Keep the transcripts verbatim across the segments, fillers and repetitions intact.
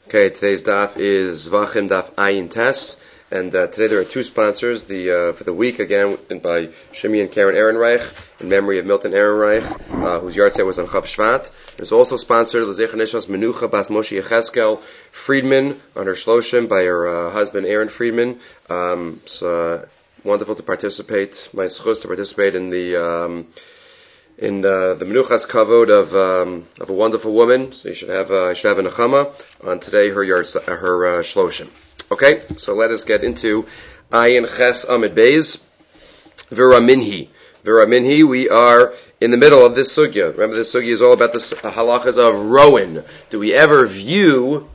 Okay, today's daf is Zvachim Daf Ayin Tes, and uh, today there are two sponsors. The uh, for the week again by Shimi and Karen Ehrenreich in memory of Milton Ehrenreich, uh, whose yard sale was on Chav Shvat. It's also sponsored L'Zeicha Nishas Menucha Bas Moshe Yecheskel Friedman on her Shloshim by her uh, husband Aaron Friedman. Um, it's uh, wonderful to participate. My schus to participate in the. Um, in the, the menuchas kavod of um, of a wonderful woman, so you should have uh, you should have a nechama on today her yard her uh, shloshim. Okay, so let us get into Ayin Ches Amid Beis Vira Minhi. Vira Minhi. We are in the middle of this sugya. Remember, this sugya is all about the halachas of rowan. Do we ever view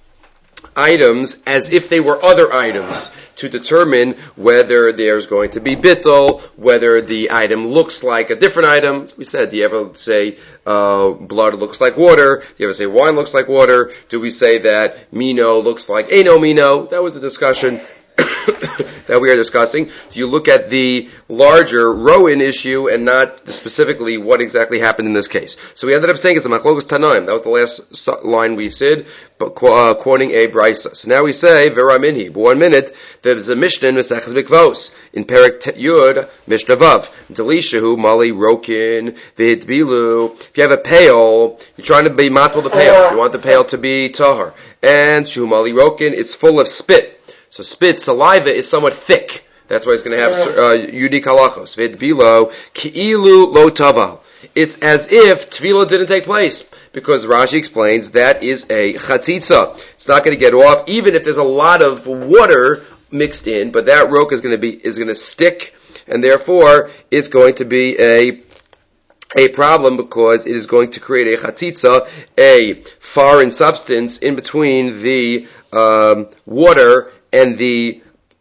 items as if they were other items to determine whether there's going to be bittul, whether the item looks like a different item? We said, do you ever say uh, blood looks like water? Do you ever say wine looks like water? Do we say that mino looks like eno mino? That was the discussion that we are discussing. Do you look at the larger rowan issue and not specifically what exactly happened in this case? So we ended up saying it's a machlokas tanaim. That was the last line we said, but uh, quoting a brisa. So now we say vera minhi. But one minute, there's a mishnah in Maseches Mikvos in Perek Yud Mishnah Vav. Delishahu mali rokin v'hitbilu. If you have a pail, you're trying to be matvel the pail. You want the pail to be tahar, and shu mali rokin, it's full of spit. So spit, saliva is somewhat thick. That's why it's going to have uh, unique halachos. V'hitbilu ki'ilu lo taval. It's as if tefillah didn't take place. Because Rashi explains that is a chatzitza. It's not going to get off, even if there's a lot of water mixed in, but that roke is going to be, is going to stick, and therefore it's going to be a, a problem because it is going to create a chatzitza, a foreign substance in between the, um, water and the,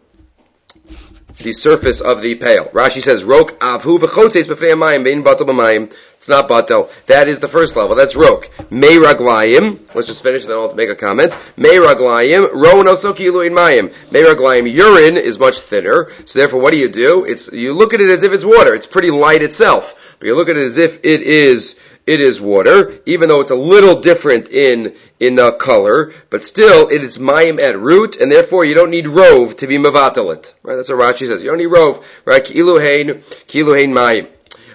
the surface of the pail. Rashi says, Rok avhu v'chotzeis b'fnei hamayim bein batel b'mayim. It's not batel. That is the first level. That's rok. Mei raglayim. Let's just finish, then I'll make a comment. Mei raglayim. Rowan also kilu in mayim. Mei raglayim. Urine is much thinner. So therefore, what do you do? It's, you look at it as if it's water. It's pretty light itself. But you look at it as if it is, it is water, even though it's a little different in, in uh, color, but still it is mayim at root, and therefore you don't need rov to be mavatalit. Right? That's what Rashi says. You don't need rov. Right? Kilu hein, kilu hein mayim.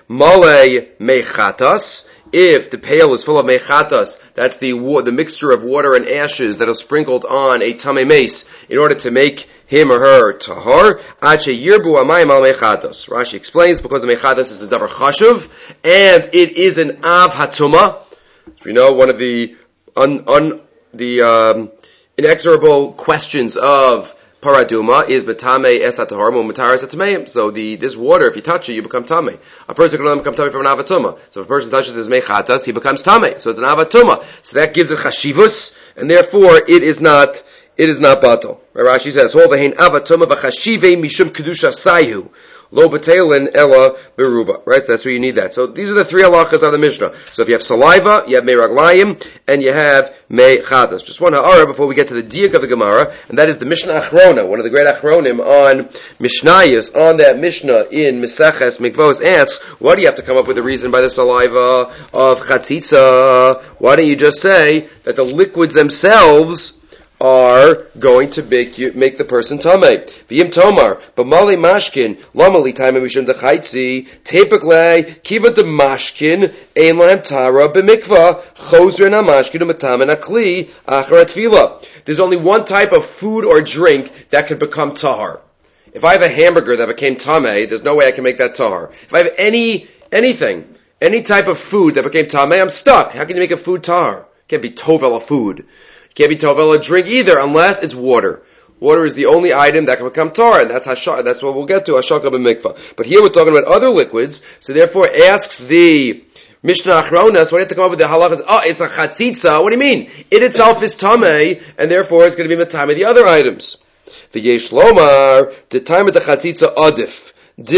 Male mechatas. If the pail is full of mechatas, that's the wa- the mixture of water and ashes that are sprinkled on a tamei mace in order to make him or her tahar. Ache yirbu amayim al mechatas. Rashi explains because the mechatas is a davar chashuv and it is an av hatuma. We know one of the un, un the um, inexorable questions of paraduma is betame es atahar mu matar es atameim. So the this water, if you touch it, you become tame. A person can only become tame from an avatuma. So if a person touches this mechatas, he becomes tame. So it's an avatuma. So that gives it chashivus, and therefore it is not it is not batal. Rashi says, "Hol vehein avatuma v'chashive mishum kedusha sayu." Lo b'teilin ella beruba. Right? So that's where you need that. So these are the three halachas of the Mishnah. So if you have saliva, you have mei raglayim, and you have mei chadas. Just one ha'ara before we get to the diak of the Gemara, and that is the Mishnah Achrona, one of the great Achronim on Mishnayos, on that Mishnah in Meseches Mikvos, asks, why do you have to come up with a reason by the saliva of chatzitza? Why don't you just say that the liquids themselves are going to make you, make the person tamei. V'yim tomar, b'malei mashkin, lamali taimei mishum dechaitzi, tepaklei, kiva de mashkin, ein lahem tara b'mikva, chosren ha-mashkin u'matamen akli, achar atfila. There's only one type of food or drink that can become tahar. If I have a hamburger that became tamei, there's no way I can make that tahar. If I have any, anything, any type of food that became tamei, I'm stuck. How can you make a food tahar? It can't be tovel a food. Can't be tovel a drink either, unless it's water. Water is the only item that can become tar, and that's hashak, that's what we'll get to, hashaka b'mikvah. But here we're talking about other liquids, so therefore asks the Mishnah Achrona, so we have to come up with the halachas, oh, it's a chatzitza, what do you mean? It itself is tamei, and therefore it's going to be matamei the other items. The yesh lomar, the time of the chatzitza adif,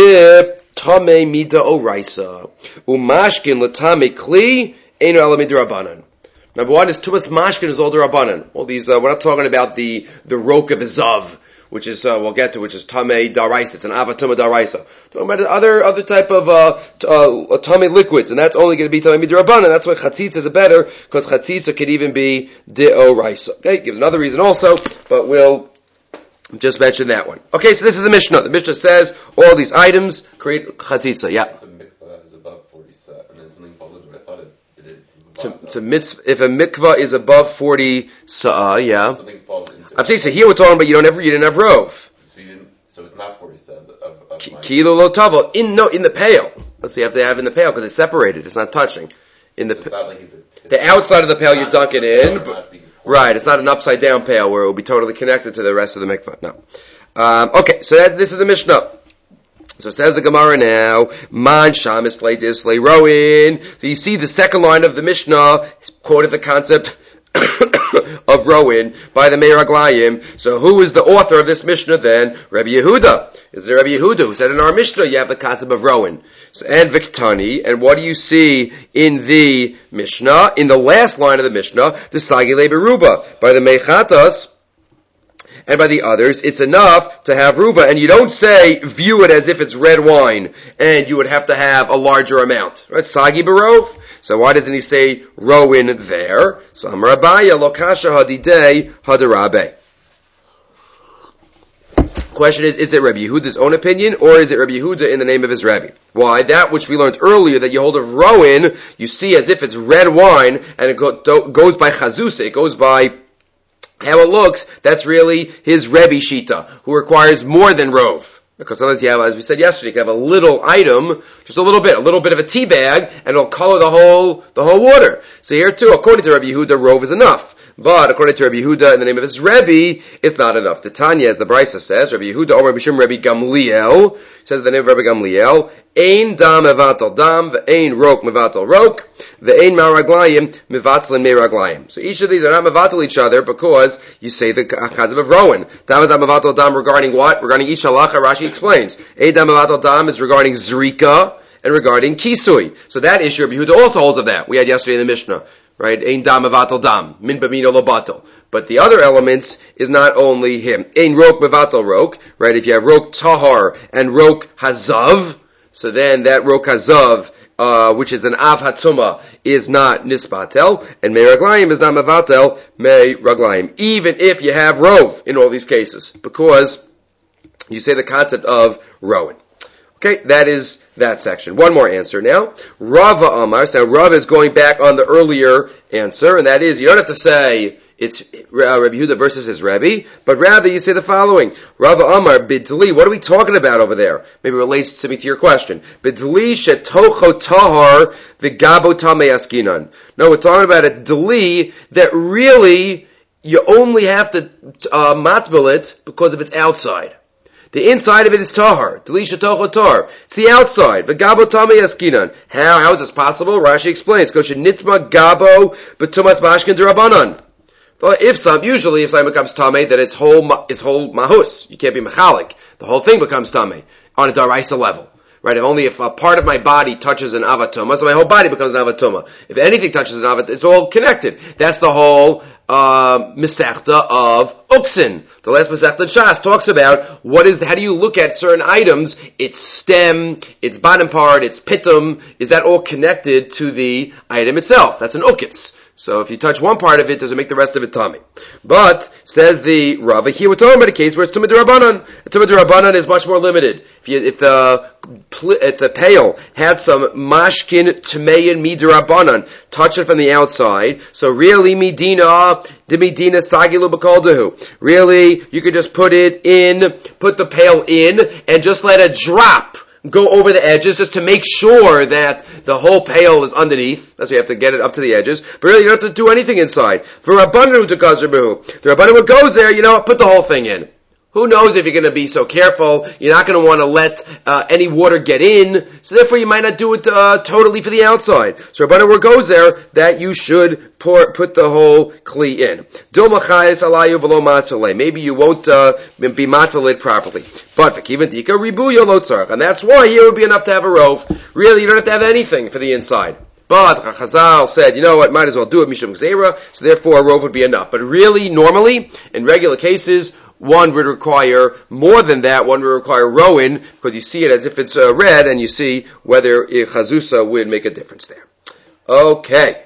dip tamei mida oraisa, umashkin l'tamei kli, einu ala midrabanan. Number one is Tumas Mashkin is older Rabbanan. Well, these, uh, we're not talking about the, the Rok of a Zav. which is uh, we'll get to, which is tamei daraisa. It's an avatuma daraisa. Talking about other other type of uh, t- uh, tamei liquids, and that's only going to be tamei midrabanan. That's why chatzitza is better, because chatzitza could even be deoraisa. Okay, gives another reason also, but we'll just mention that one. Okay, so this is the Mishnah. The Mishnah says all these items create chatzitza. Yeah. To, to mitzvah, if a mikvah is above forty sa'ah, yeah. Something falls into I'm saying, so here we're talking about you don't ever, you didn't have rov. So you didn't, so it's not forty sa'ah of, of Ki- Kilo lo tavo, in, no, in the pail. Let's see, you have to have in the pail because it's separated, it's not touching. In the, so it's not like it's, it's the outside of the pail you dunk it in, but, but, right, it's not an upside down pail where it will be totally connected to the rest of the mikvah, no. Um, okay, so that, this is the Mishnah. So says the Gemara now, Man shamis lei dislei roin. So you see the second line of the Mishnah quoted the concept of roin by the Meiraglayim. So who is the author of this Mishnah then? Rabbi Yehuda. Is it Rabbi Yehuda who said in our Mishnah you have the concept of roin? So, and Viktani, and what do you see in the Mishnah? In the last line of the Mishnah, the Sagile Beruba by the Mechatas. And by the others, it's enough to have ruba, and you don't say, view it as if it's red wine, and you would have to have a larger amount. Right? Sagi barov. So why doesn't he say rowin there? So Amar Abaya lokasha hadidei hadarabe. Question is, is it Rabbi Yehuda's own opinion, or is it Rabbi Yehuda in the name of his Rabbi? Why? That which we learned earlier, that you hold of rowin, you see as if it's red wine, and it go, do, goes by chazusa, it goes by how it looks, that's really his Rebbe Shita, who requires more than rov. Because sometimes you have, as we said yesterday, you can have a little item, just a little bit, a little bit of a tea bag, and it'll color the whole, the whole water. So here too, according to Rabbi Yehuda, rov is enough. But according to Rabbi Yehuda, in the name of his Rebbe, it's not enough. The Tanya, as the Brisa says, Rabbi Yehuda, Omer B'Shem Rabbi Gamliel, says in the name of Rabbi Gamliel, Ein dam mevatel dam, ve'ein rok mevatel rok, ve'ein maraglayim mevatel meraglayim. So each of these are not mevatel each other because you say the chazim of rowan. Dam is dam mevatel dam regarding what? Regarding each halacha, Rashi explains. Ein dam mevatel dam is regarding zrika and regarding kisui. So that issue, Rabbi Yehuda also holds of that. We had yesterday in the Mishnah. Right? Ein dam mevatel dam. Min b'mino lo batel. But the other elements is not only him. Ein rok mevatel rok. Right? If you have rok tahar and rok hazav, so then that rok hazav, uh, which is an av hatzuma, is not nisbatel, and mei raglayim is not mevatel mei raglayim. Even if you have rov in all these cases, because you say the concept of rowan. Okay, that is that section. One more answer now. Rava Amar. Now Rav is going back on the earlier answer, and that is you don't have to say it's uh, Rabbi Yehuda versus his Rebbe, but rather you say the following. Rava Amar bidli. What are we talking about over there? Maybe it relates to me to your question. Bidli shetocho tahar v'gabo tamei askinan. No, we're talking about a dli that really you only have to uh, matbel it because of its outside. The inside of it is tahar. Delisha toho tahar. It's the outside. V'gabo tamei askinan. How? How is this possible? Rashi explains. Koshe nitma gabo b'tumas mashkin derabanan. If some, usually if something becomes tamei, then its whole, its whole mahus. You can't be mechalik. The whole thing becomes tamei on a daraisa level. Right? If only if a part of my body touches an avatuma, so my whole body becomes an avatuma. If anything touches an avatuma, it's all connected. That's the whole uh, Masechta of Uksin. The last Masechta in Shas talks about what is, how do you look at certain items, its stem, its bottom part, its pitum, is that all connected to the item itself? That's an ukitz. So if you touch one part of it, does it make the rest of it tummy? But, says the Rava, here we're talking about a case where it's Tumah D'Rabbanan. Tumah D'Rabbanan is much more limited. If, you, if the if the pail had some mashkin tmeyin midrabanan, touch it from the outside, so really midina, de midina sagilu b'kaldahu. Really, you could just put it in, put the pail in, and just let it drop. Go over the edges just to make sure that the whole pail is underneath. That's why you have to get it up to the edges. But really, you don't have to do anything inside. For Rabbanan to Gazerbehu. The Rabbanan who goes there, you know, put the whole thing in. Who knows if you're going to be so careful? You're not going to want to let uh, any water get in, so therefore you might not do it uh, totally for the outside. So Rabbanan who goes there, that you should pour, put the whole kli in. Dil machayis alayu v'lo matfilei. Maybe you won't uh, be matfilei properly. But v'kivan dika ribuyo lo tzarach, and that's why here would be enough to have a rov. Really, you don't have to have anything for the inside. But Chazal said, you know what, might as well do it mishum gzeira, so therefore a rov would be enough. But really, normally, in regular cases, one would require more than that. One would require rowan, because you see it as if it's uh, red, and you see whether uh, chazusa would make a difference there. Okay.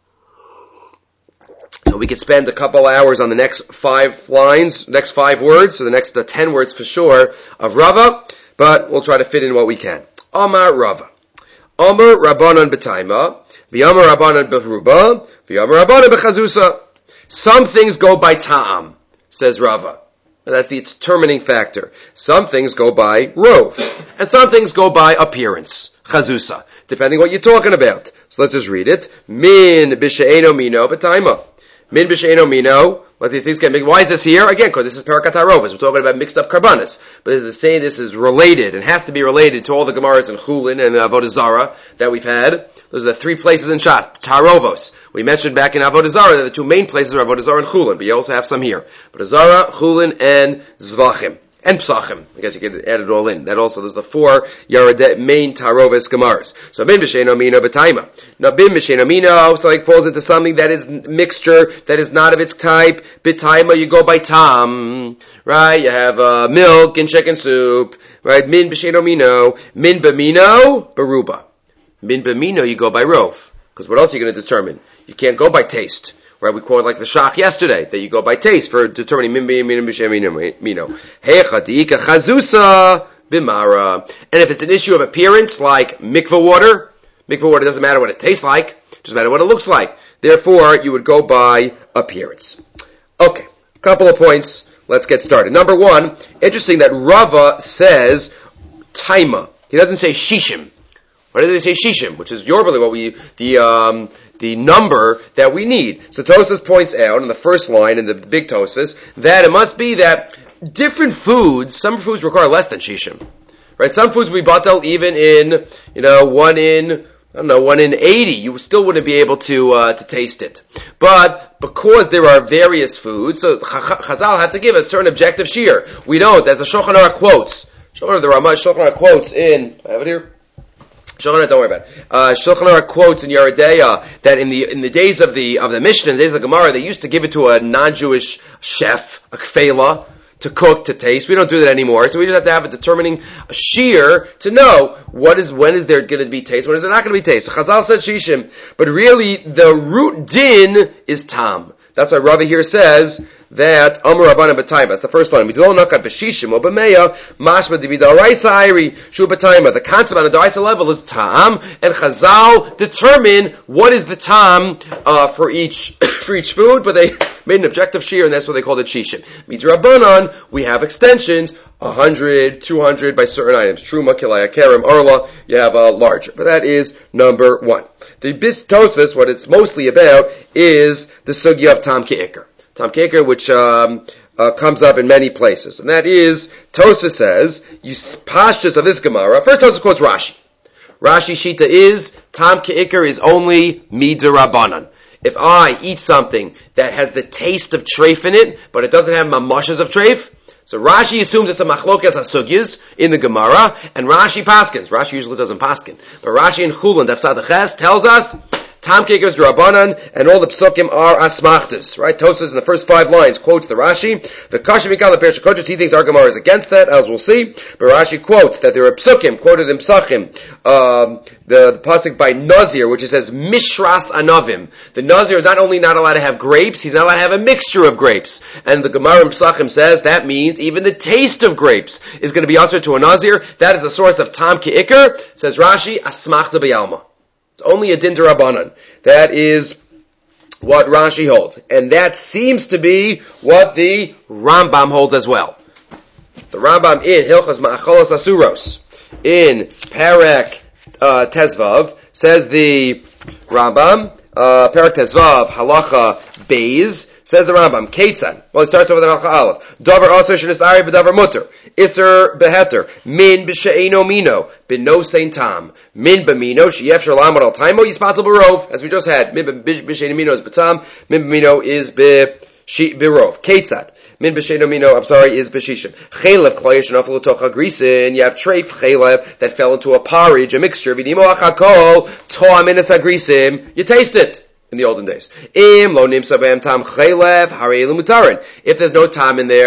So we could spend a couple hours on the next five lines, next five words, so the next uh, ten words for sure, of Rava, but we'll try to fit in what we can. Amar Rava. Amar Rabbanan b'taima, v'amar Rabbanan b'ruba, v'amar Rabbanan b'chazusa. Some things go by ta'am, says Rava. And that's the determining factor. Some things go by rov, and some things go by appearance, chazusa, depending what you're talking about. So let's just read it. Min b'she'eno mino b'taima. Min b'she'eno mino. Let's see if things get mixed. Why is this here? Again, because this is Parakat HaRovos. We're talking about mixed up karbanis. But this is to say this is related, and has to be related to all the Gemaras in Chulin and Avodah Zarah that we've had. Those are the three places in Shas. Tarovos. We mentioned back in Avodah Zarah that the two main places are Avodah Zarah and Chulin, but you also have some here. Avodah Zarah, Chulin, and Zvachim. And Psachim. I guess you could add it all in. That also, there's the four Yaredet main Taroves Gemaras. So, Bin B'Sheino Mino B'Taima. Now, Bin B'Sheino Mino, so like falls into something that is mixture, that is not of its type. B'Taima, you go by Tam. Right? You have, uh, milk and chicken soup. Right? Min B'Sheino Mino. Min B'Mino, Baruba. Min B'Mino, you go by Rov. Because what else are you going to determine? You can't go by taste. Right, we quoted like the shach yesterday, that you go by taste for determining min b'mino b'shem mino. Hecha diika chazusa b'mara. And if it's an issue of appearance, like mikvah water, mikvah water doesn't matter what it tastes like, it doesn't matter what it looks like. Therefore, you would go by appearance. Okay, couple of points. Let's get started. Number one, interesting that Rava says taima. He doesn't say shishim. Why does he say shishim? Which is normally what we, the, um, the number that we need. So Tosfos points out in the first line in the big Tosfos that it must be that different foods, some foods require less than shishim. Right? Some foods we batel even in, you know, one in, I don't know, one in eighty. You still wouldn't be able to, uh, to taste it. But because there are various foods, so Chazal had to give a certain objective shear. We don't, as the Shulchan Aruch quotes. Shulchan Aruch, the Ramah Shulchan Aruch quotes in, I have it here. Shulchan Aruch, don't worry about it. Uh, Shulchan Aruch quotes in Yeridea that in the in the days of the of the Mishnah, in the days of the Gemara, they used to give it to a non-Jewish chef, a kfela, to cook, to taste. We don't do that anymore. So we just have to have a determining a shear to know what is when is there going to be taste, when is there not going to be taste. So Chazal said shishim, but really the root din is tam. That's why Rava here says that Amar Rabbanan b'Taima. That's the first one. Midlo nakat b'shishim or b'meya mashma d'vidaraisa ayri shu b'Taima. The concept on a daraisa level is tam, and Chazal determine what is the tam uh, for each for each food, but they made an objective shear, and that's what they called it shishim. Midrabanan, we have extensions, one hundred, two hundred by certain items. Truma, kilaya, kerem, arla, you have a larger. But that is number one. The Bis Tosfos, what it's mostly about, is the sugya of tam ke'ikr. Tam ke'ikr, which um, uh, comes up in many places. And that is, Tosfos says, you pashtus of this Gemara. First Tosfos quotes Rashi. Rashi Shita is, tam ke'ikr is only midirabanan. If I eat something that has the taste of treif in it, but it doesn't have mamashas of treif, so Rashi assumes it's a machlokas asugyas in the Gemara, and Rashi paskins. Rashi usually doesn't paskin. But Rashi in Chulin, Daf Ches, tells us, Tam Ke'ikr is Drabanan, and all the psukim are asmachtas. Right? Tosfos in the first five lines quotes the Rashi. The Kasha Mikal, the Perish Kodesh, he thinks our Gemara is against that, as we'll see. But Rashi quotes that there are psukim, quoted in Psachim, um, the, the pasuk by Nazir, which it says, Mishras Anavim. The Nazir is not only not allowed to have grapes, he's not allowed to have a mixture of grapes. And the Gemara in Psachim says that means even the taste of grapes is going to be answer to a Nazir. That is the source of Tam Ke'ikr, says Rashi, Asmachta B'yalma. Only a din d'Rabbanan. That is what Rashi holds. And that seems to be what the Rambam holds as well. The Rambam in Hilchos Ma'acholos Asuros, in Perek uh, Tezvav, says the Rambam, uh, Perek Tezvav, Halacha Beis, says the Rambam, Ketzan. Well, it starts over the Halacha Aleph. Davar Aser Shenis Ari B'Davar Mutter. Isser Beheter. Min B'She'eno Mino. B'no Sein Tam. Min B'Mino. She'ef Shalam Al Taimo Yispatel B'Rov. As we just had. Min B'She'eno Mino is B'Tam. Min B'Mino is B'Rov. Ketzan. Min B'She'eno Mino, I'm sorry, is B'Shishim. Chelev Kloyesh Nafel Tocha Grisin. You have treif chelev that fell into a porridge, a mixture. V'nimo Achakol. Toa Minas Agrisim. You taste it. In the olden days. Im lo nimsa b'em tam chelev harei l'mutarin. If there's no tam in there,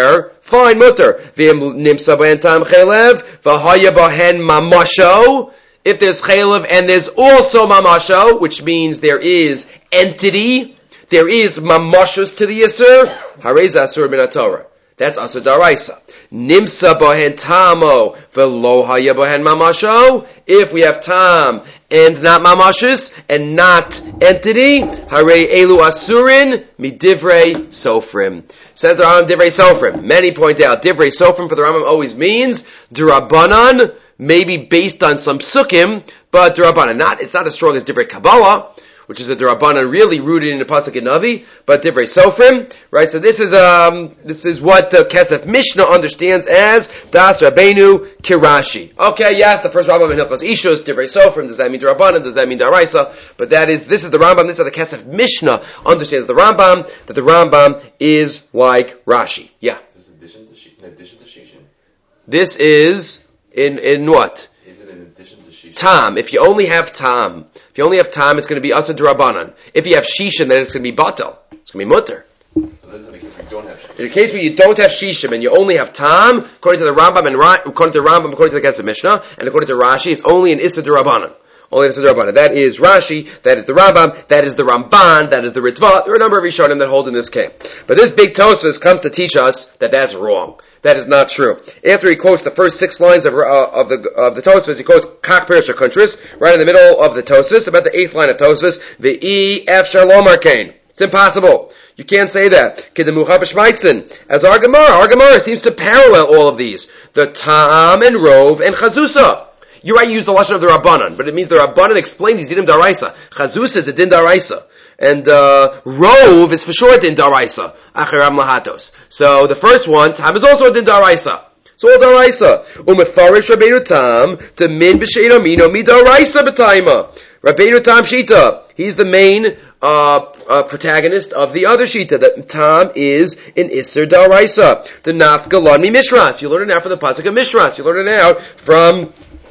fine, mutter. V'im nimsa b'hen tam chelev, v'haya b'hen mamasho. If there's chelev and there's also mamasho, which means there is entity, there is mamashos to the Yisur, harez asur min Torah. That's asur daraisa. Nimsa b'hen tamo, v'lo haya b'hen mamasho. If we have tam and not mamashos and not entity, harei elu asurin midivrei sofrim. Says the Rambam divrei sofrim. Many point out divrei sofrim for the Rambam always means d'Rabbanan, maybe based on some sukkim, but d'Rabbanan. Not, it's not as strong as divrei Kabbalah, which is a d'Rabbanan really rooted in the pasuk in Navi, but divrei sofrim, right? So this is um this is what the Kesef Mishnah understands as das Rabbeinu Kirashi. Okay, yes, the first Rambam in Hilchos Ishus, divrei sofrim. Does that mean d'Rabbanan? Does that mean d'Oraisa? But that is this is the Rambam. This is the Kesef Mishnah understands the Rambam, that the Rambam is like Rashi. Yeah. Is this in addition to Shi- in addition to Shishin? This is in in what? Is it in addition to Shishin? Tam. If you only have tam. If you only have time, it's going to be Asad Rabbanan. If you have Shishim, then it's going to be Batal. It's going to be Mutter. So this is the case we don't have Shishin. In the case where you don't have Shishim and you only have Tam, according to the Rambam and Ra- according to the Rambam, according to the Kesef Mishnah, and according to Rashi, it's only an Issa Rabbanan. Only an Issa Rabbanan. That is Rashi, that is the Rambam, that is the Ramban, that is the Ritva. There are a number of Rishonim that hold in this camp. But this big Tosfos comes to teach us that that's wrong. That is not true. After he quotes the first six lines of uh, of the of the Tosfos, he quotes Kach Perish HaKuntris, right in the middle of the Tosfos, about the eighth line of Tosfos, the E F Shalom Arcane. It's impossible. You can't say that. Kedemucha b'shmaitzin. As our Gemara, our Gemara seems to parallel all of these. The Tam and Rov and Chazusa. You're right, you use the lashon of the Rabbanan, but it means the Rabbanan explained these Dinim Daraisa. Chazusa is a Din Daraisa. And uh, Rov is for sure a Din Daraisa. Acheram Lahatos. So the first one, Tam, is also a Din Daraisa. It's all Daraisa. Umefarish Rabbeinu Tam, to min b'shein amino mi Daraisa b'taima. Rabbeinu Tam Shita. He's the main uh, uh, protagonist of the other Shita. That Tam is in Isser Daraisa. The Nafgalon mi Mishras. You learn it now from the Pasuk of Mishras. You learn it now from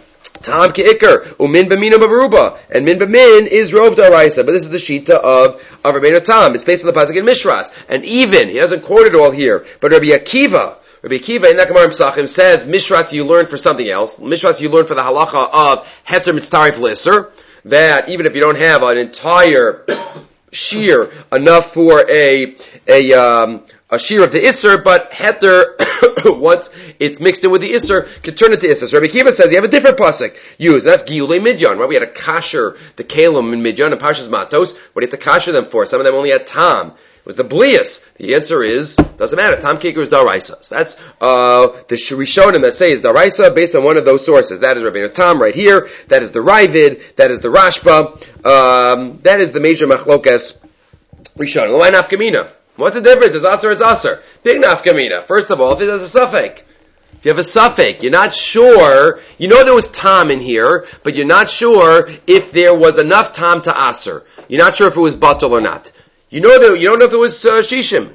Tam Ke'ikr, umin b'mino b'meruba, and min b'min is rov daraisa. But this is the shita of of Rabbeinu Tam. It's based on the pasuk in Mishras, and even he doesn't quote it all here. But Rabbi Akiva, Rabbi Akiva in that Gemara Pesachim says Mishras you learn for something else. Mishras you learn for the halacha of heter mitzarif l'isser, that even if you don't have an entire shear enough for a a um, a shear of the Isser, but heter, once it's mixed in with the Isser, can turn into Isser. So Rabbi Kiva says you have a different pasuk used. That's Giyulei Midyan, right? We had a kasher, the Kalim in Midyan and Pashas Matos. What do you have to kasher them for? Some of them only had Tam. It was the Blias. The answer is, doesn't matter. Tam Kikr is Daraisa. So that's, uh, the Rishonim that say is Daraisa based on one of those sources. That is Rabbeinu Tam right here. That is the Ravid. That is the Rashba. Um, that is the major Machlokas Rishonim. Why Nafkamina? What's the difference? It's Aser, it's Aser. Big Nafkamina. First of all, if it has a suffix. If you have a suffix, you're not sure, you know there was Tam in here, but you're not sure if there was enough Tam to Aser. You're not sure if it was Batal or not. You know that, you don't know if it was uh, Shishim.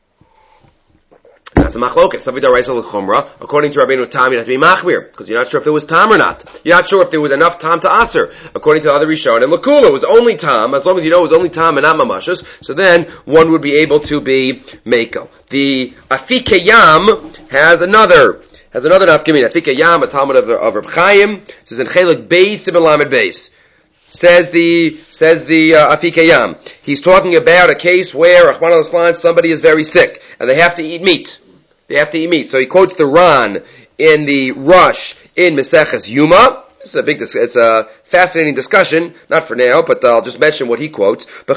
That's a machlokas. According to Rabbeinu Tam, you have to be machmir, because you're not sure if it was Tam or not. You're not sure if there was enough Tam to Aser. According to other Rishon and Lakula, it was only Tam, as long as you know it was only Tam and not Mamashas, so then one would be able to be Mako. The Afikeyam has another, has another nafkamin. Afikeyam, a Talmud of, of Reb Chaim, says in Chelik Beis, Ibn Lamed Beis. Says the, says the uh, Afikeyam. He's talking about a case where, Rahman al-Islam, somebody is very sick, and they have to eat meat. They have to eat meat. So he quotes the Ran in the Rush in Meseches Yuma. This is a big, it's a fascinating discussion, not for now, but I'll just mention what he quotes. So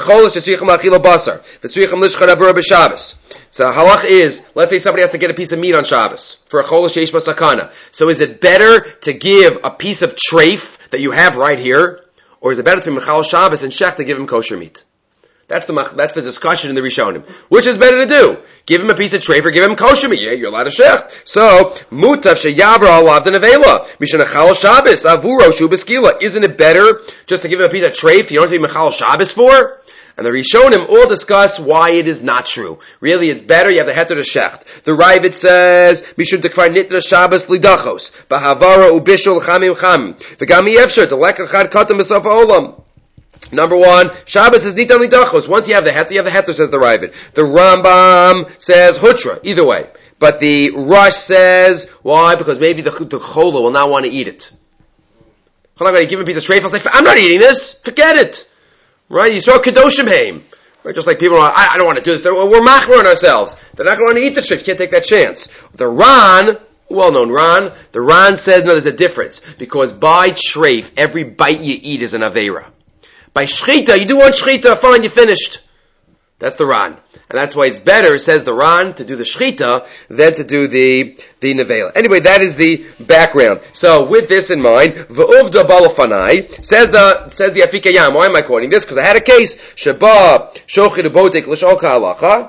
halach is, let's say somebody has to get a piece of meat on Shabbos for a chol sheish basakana. So is it better to give a piece of treif that you have right here, or is it better to Michal Shabbos and Shech to give him kosher meat? That's the that's the discussion in the Rishonim. Which is better to do? Give him a piece of treif or give him kosher meat? Yeah, you're allowed to Shech. So, mutav sheyavra alav denavela mishanachal Shabbos avuro shu beskila. Isn't it better just to give him a piece of treif you don't have to be Michal Shabbos for? And the Rishonim all discuss why it is not true. Really, it's better you have the heter to shecht. The Ravid says, Mishum dekvar nitra Shabbos lidachos, bahavara ubishul chamim cham, v'gami efsher, the lek echad katam b'sof ha'olam. Number one, Shabbos is nitan lidachos. Once you have the heter, you have the heter, says the Ravid. The Rambam says hutra, either way. but the Rush says, why? Because maybe the, the Chola will not want to eat it. I'm not going to give him a piece of treif. I'll say, I'm not eating this. Forget it. Right? You saw Kedoshim Haim. Right? Just like people are, I, I don't want to do this. We're machmer on ourselves. They're not going to eat the treif. You can't take that chance. The Ran, well-known Ran, the Ran says, no, there's a difference. Because by treif, every bite you eat is an Aveira. By shchita, you do one shchita, fine, you're finished. That's the Ran. And that's why it's better, says the Ran, to do the shchita than to do the, the nevela. Anyway, that is the background. So, with this in mind, v'uvda balafanai, says the, says the Afika Yam. Why am I quoting this? Because I had a case, sheba, shochid ubotek l'sholka halacha.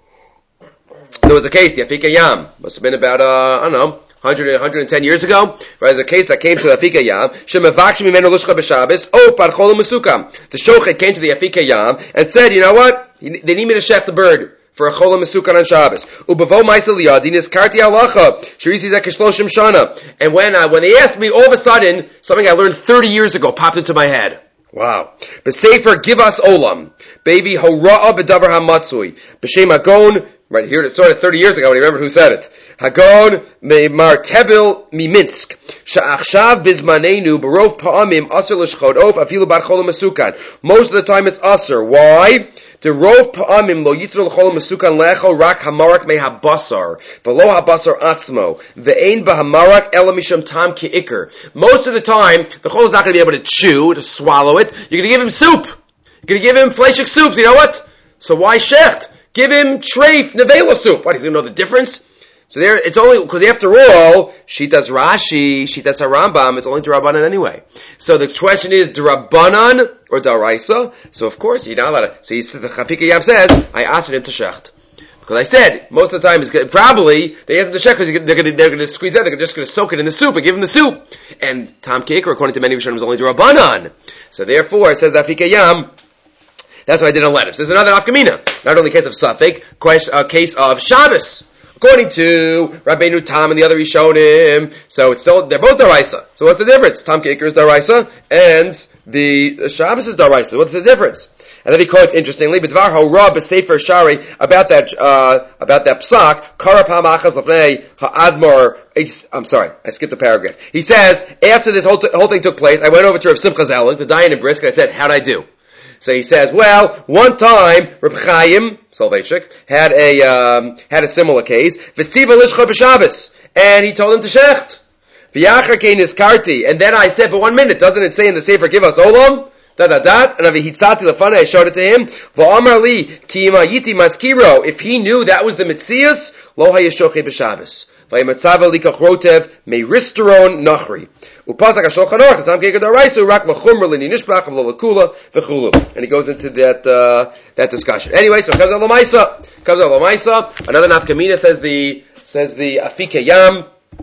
There was a case, the Afika Yam, must have been about, uh, I don't know, one hundred, one hundred ten years ago, right? There's a case that came to the Afika Yam. Shemavakshim imenu l'shcha b'Shabbos. Oh, par cholam mesukam. The shochet came to the Afika Yam and said, you know what? They need me to shecht the bird for a cholam mesukan on Shabbos. Ubavo ma'aseh liyadin iskarti halacha sherisi zeh k'shloshim shana. And when uh, when they asked me, all of a sudden, something I learned thirty years ago popped into my head. Wow. B'sefer give us olam. Baby hora'a b'davar hamatzui. B'shem agon. Right here, it started thirty years ago, and I remember who said it. Hagon me'mar tebil miminsk. Sha'achshav bizmanenu barov pa'amim aser l'shchod of afilu bar cholam mesukan. Most of the time it's aser. Why? The rov pa'amim lo yitru l'cholam mesukan lecho rak hamarak me'habasar. V'lo habasar atzmo. Ve'ein b'hamarak ela misham tam ki'ikr. Most of the time, the chol is not going to be able to chew, to swallow it. You're going to give him soup. You're going to give him fleshik soups. You know what? So why shecht? Give him treif nevela soup. What, he's going to know the difference? So there, it's only, because after all, Shitas Rashi, Shitas HaRambam, it's only D'Rabbanan anyway. So the question is, D'Rabbanan or D'Oraisa? So of course, you're not allowed to, so he, the Chafika Yam says, I asked him to shecht. Because I said, most of the time, it's gonna, probably, they asked him to shecht because they're going to, they're going to squeeze that, they're just going to soak it in the soup and give him the soup. And Tom Kaker, according to many Rishonim, is only D'Rabbanan. So therefore, says the Chafika Yam, that's why I didn't let him. So there's another Afkamina. Not only a case of Suffolk, a case of Shabbos. According to Rabbeinu Tam and the other Rishonim, so it's still, they're both Daraisa. So what's the difference? Tam Kaker is Daraisa, and the Shabbos is Daraisa. What's the difference? And then he quotes, interestingly, B'dvar ha'ra b'sefer shari, about that, uh, about that psak, kara pa'machas l'fnei ha'admor, I'm sorry, I skipped a paragraph. He says, after this whole, t- whole thing took place, I went over to Rav Simcha Zelig, the Dayan in Brisk, and I said, how'd I do? So he says, well, one time, Reb Chaim, Soloveitchik, had a, um, had a similar case, V'tziva lishcha b'Shabbos, and he told him to shecht. V'yachar kein niskarti, and then I said, but one minute, doesn't it say in the Sefer, give us olam? Da da da, and avihitzati lefana, I showed it to him, V'amar li, ki ima yiti maskiro, if he knew that was the Metzias, lo hayeshoche b'Shabbos. V'yimatzava likach rotev, meiristeron nachri. Upazak HaShulchan Aruch, Tam Kaker D'Oraisa, Rak L'chumra L'ni Nishbach, L'Lekula, V'chulu. And he goes into that, uh, that discussion. Anyway, so it comes out L'maisa. Comes out L'maisa. Another Nafkamina says the, says the Afika Yam,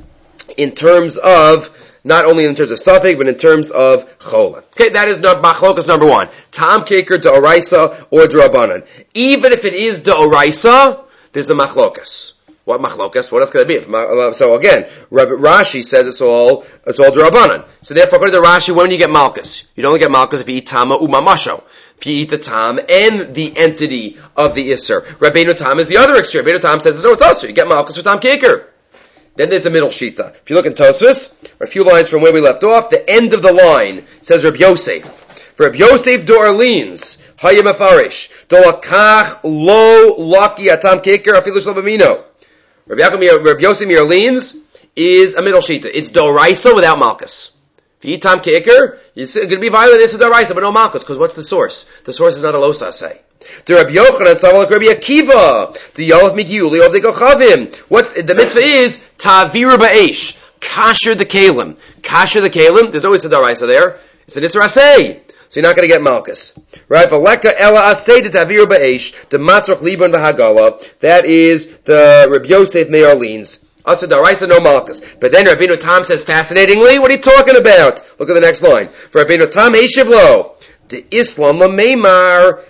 in terms of, not only in terms of Suffolk, but in terms of Chola. Okay, that is Machlokas number one. Tam Kaker D'Oraisa or D'Rabbanan. Even if it is D'Oraisa, there's a Machlokas. What machlokas? What else could it be? So again, Rashi says it's all it's all D'Rabbanan. So therefore, according to Rashi, when do you get malchus? You don't get malchus if you eat tama umamasho. If you eat the tam and the entity of the isser. Rabbeinu Tam is the other extreme. Rabbeinu Tam says no, it's usher. You get malchus for Tam Kaker. Then there's a middle shita. If you look in Tosfos, a few lines from where we left off, the end of the line says Reb Yosef. For Reb Yosef d'Orleans, Hayim Afarish, Dolakach lo laki atam Kaker afilu shel b'mino. Rabbi Yaakov, Rabbi Yosef Mirleans is a middle shita. It's D'Oraisa without Malchus. If you eat Tam Kaker, it's going to be violent. This is D'Oraisa, but no Malchus, because what's the source? The source is not a Losa say. The Rabbi Yochanan, Savalak Rabbi Akiva, the Yolov Migiuli of the Gochavim. What the mitzvah is? Ta'viru ba'esh. Kasher the Kalim. Kasher the Kalim. There's no Issa D'Oraisa there. It's an Issa Asay. So you're not going to get Malchus. Right? V'leka ela asay de taviru ba'esh, the matzroch liban v'hagala. That is the Reb Yosef Me'arleans. Asa d'Oraisa, no Malchus. But then Rabbeinu Tam says, fascinatingly, what are you talking about? Look at the next line. For Rabbeinu Tam heishiv lo, de Islam l'meimar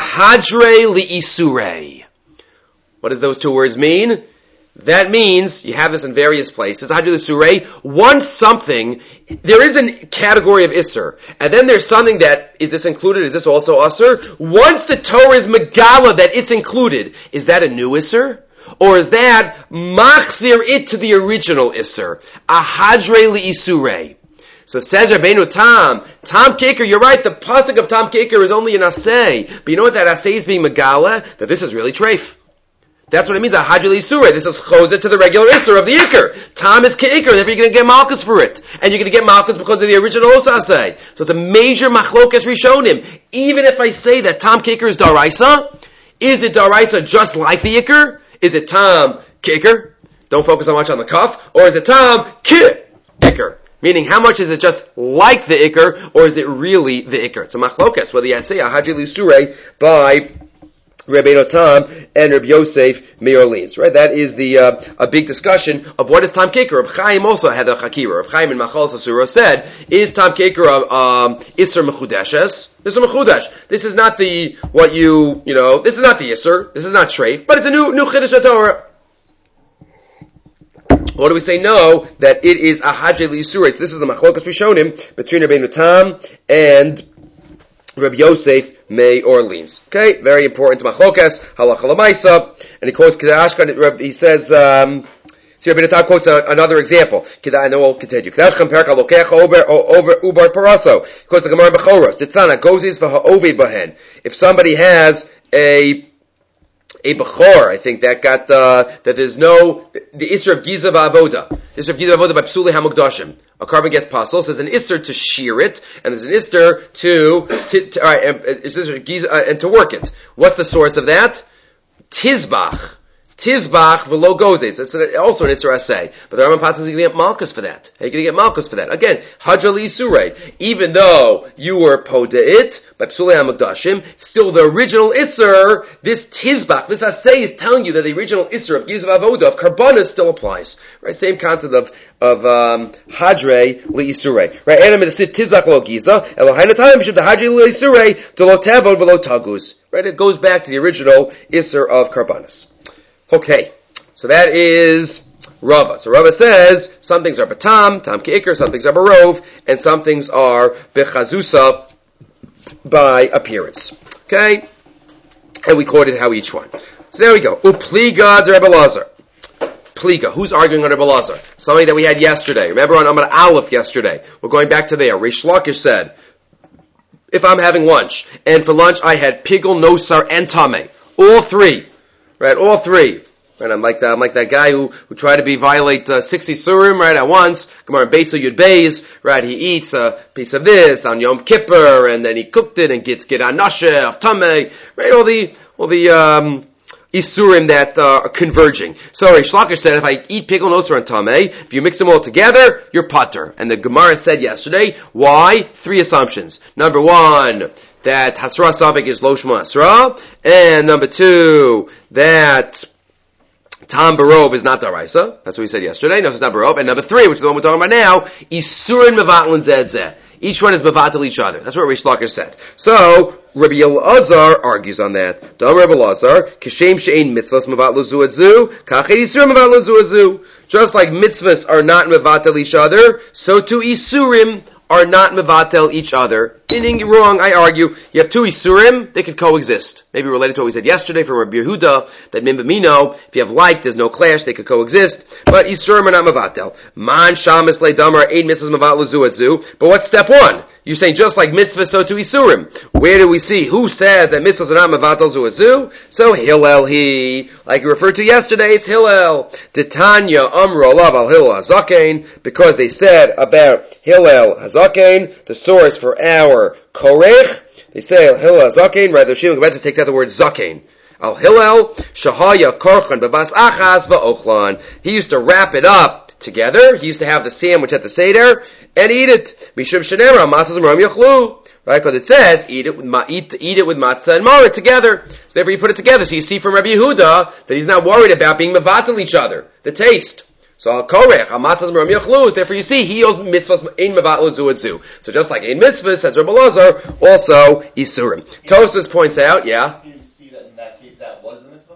ahadre li'isurei. What does those two words mean? That means, you have this in various places, Hadru Surei, once something, there is a category of Isser, and then there's something that, is this included, is this also Usser? Once the Torah is Megala that it's included, is that a new Isser? Or is that machzir it to the original Isser? Ahadre li Isurei. So says Rabbeinu Tam, Tam Keker, you're right, the pasuk of Tam Keker is only an asay. But you know what that asay is being megala? That this is really treif. That's what it means, Ahadre li Isurei. This is choset to the regular Isser of the Iker. Tam is Keker, therefore you're going to get malchus for it. And you're going to get malchus because of the original asay. So it's a major machlokas rishonim. Even if I say that Tam Keker is daraisa, is it daraisa just like the Iker? Is it Tam Keker? Don't focus so much on the kaf. Or is it Tam Ke Iker? Meaning, how much is it just like the Iker, or is it really the Iker? It's a machlokas, whether you say Ahadre li Isurei by Rabbeinu Tam and Rabbi Yosef Meir Orleans, right? That is the uh, a big discussion of what is Tam Keker. Reb Chaim also had a chakira. Reb Chaim in Machal Sasura said, is Tam Keker um, Isser Mechudeshes? Isser Mechudesh. This is not the, what you, you know, this is not the Isser, this is not Treif, but it's a new, new Chiddush Torah. Or do we say no, that it is Ahadre li Isurei? So this is the machlokas rishonim between Rabbeinu Tam and Rabbi Yosef Meir Orleans. Okay, very important to machlokas, halacha l'maisa, and he quotes Kedai Ashkan, he says, um, see Rabbeinu Tam quotes a, another example. Kedai, I know we'll continue. Kedai Ashkan perek halokecha over, over ubar paraso. He quotes the Gemara in Bechoros. Titzana, gozis v'ha'ovid bahen. If somebody has a A Bechor, I think that got, uh, that there's no, the Isser of Giza v'Avoda. The Isser of Giza v'Avoda by Psuli HaMukdashim. A carbon gets pasul, so there's an Isser to shear it, and there's an Isser to, to, to alright, it's Isser Giza, uh, and to work it. What's the source of that? Tizbach. Tizbach v'lo gozes. It's also an Isser Asay. But the Rambam Patzah is going to get Malkus for that. How are you going to get Malkus for that? Again, Hadra li Isurei. Even though you were Poda'it, by Psulei HaMukdashim, still the original Isser, this Tizbach, this Asay is telling you that the original Isser of Gizav Avoda, of Karbanas, still applies. Right? Same concept of, of, um, Hadre li Isurei. Right? And I'm going to say Tizbach lo Giza, Elohainu Time, Bishop the Hadre li Isurei, to lo Tavod v'lo Tagus. Right? It goes back to the original Isser of Karbanas. Okay, so that is Rava. So Rava says some things are Batam, Tam Ke'ikr, some things are Barov, and some things are Bechazusa by appearance. Okay? And we quoted how each one. So there we go. Upliga de Rebbe Lazar. Pliga. Who's arguing on Rebbe Lazar? Something that we had yesterday. Remember on Amar Aleph yesterday. We're going back to there. Reish Lakish said, if I'm having lunch, and for lunch I had Pigel, Nosar, and Tameh. All three. Right, all three. Right, I'm like that. I'm like that guy who who tried to be violate uh, sixty surim right at once. Gemara Beitzel Yud Beis. Right, he eats a piece of this on Yom Kippur, and then he cooked it and gets get anashe of tamei. Right, all the all the um, isurim that uh, are converging. So Reish Lakish said, if I eat pickle nosar and tamei, if you mix them all together, you're pater. And the Gemara said yesterday, why? Three assumptions. Number one, that Hasra Sabik is Loshma Hasra, and number two, that Tam Barov is not Daraisa. That's what we said yesterday. No, it's not Barov. And number three, which is the one we're talking about now, Isurin Mevatlin Zedzeh. Each one is Mevatel each other. That's what Reish Lakish said. So, Rabbi Elazar argues on that. Dam Rabbi Elazar, Kishem She'ein Mitzvahs Mevatlu Zu Adzu, Kachet Isurim Mevatlu Zu Adzu. Just like mitzvahs are not Mevatel each other, so too Isurim are not mevatel each other. Meaning, wrong, I argue. You have two isurim, they could coexist. Maybe related to what we said yesterday from Rabbi Yehuda, that mimbamino, if you have like, there's no clash, they could coexist. But isurim are not mevatel. Man shamas le damar, eight mitzvahs mevatel zu atzu. But what's step one? You're saying just like mitzvahs, so to isurim. Where do we see? Who said that mitzvahs are not mevatel zu atzu? So Hillel he, like we referred to yesterday, it's Hillel. Titanya amro alav al Hillel hazakein, because they said about Hillel hazakein, the source for our korech, they say al Hillel hazakein, rather Shimon Gebetz takes out the word zakein. Al Hillel shahaya korchan bebas achas va'ochlan. He used to wrap it up together. He used to have the sandwich at the Seder and eat it. Mishum shenera masas maram yachlu. Right, because it says eat it with ma- eat eat it with matzah and maror together. So therefore, you put it together. So you see from Rabbi Yehuda that he's not worried about being mevatel each other, the taste. So al korech al matzah maram yachlu. Therefore, you see he owes mitzvahs ein mevatel zu atzu. So just like ein mitzvahs, says Rabbi Elazar, also isurim. Tosfos points out, yeah. You see that in that case that was the mitzvah.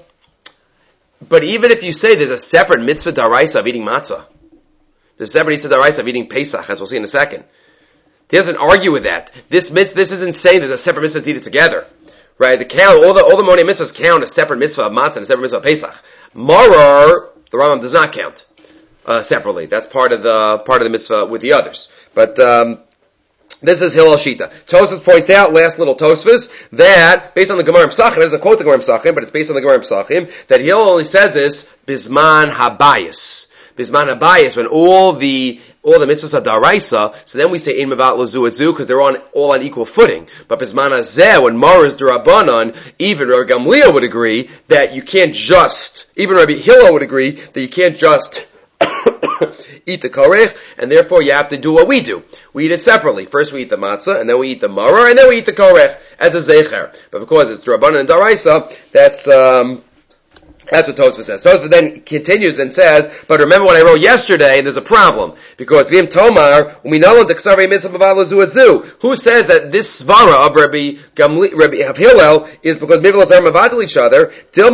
But even if you say there's a separate mitzvah daraisa of eating matzah, there's a separate mitzvah daraisa of eating Pesach, as we'll see in a second. He doesn't argue with that. This mitzvah, this isn't saying there's a separate mitzvah to eat it together. Right? The count, all the, all the Monei mitzvahs count a separate mitzvah of matzah and a separate mitzvah of Pesach. Maror, the Rambam does not count uh, separately. That's part of the part of the mitzvah with the others. But um, this is Hillel Shita. Tosfos points out, last little Tosfos, that based on the Gemara Pesachim, there's a quote the Gemara Pesachim, but it's based on the Gemara Pesachim, that Hillel only says this Bisman Habayis. Bisman Habayis, when all the all the mitzvahs are daraisa, so then we say in mevat lazu etzu because they're on all on equal footing. But bisman hazeh, when mar is derabanan, even Rabbi Gamliel would agree that you can't just, even Rabbi Hillel would agree that you can't just eat the korech, and therefore you have to do what we do. We eat it separately. First we eat the matzah, and then we eat the maror, and then we eat the korech as a zecher. But because it's derabanan and daraisa, that's um That's what Tosfos says. Tosfos then continues and says, but remember what I wrote yesterday, there's a problem. Because Vim Tomar, we know the Ksarei Mitzvah Bavalazu Azu. Who says that this svara of Rabbi Gamli, Rabbi of Hillel is because maybe are mavatal each other.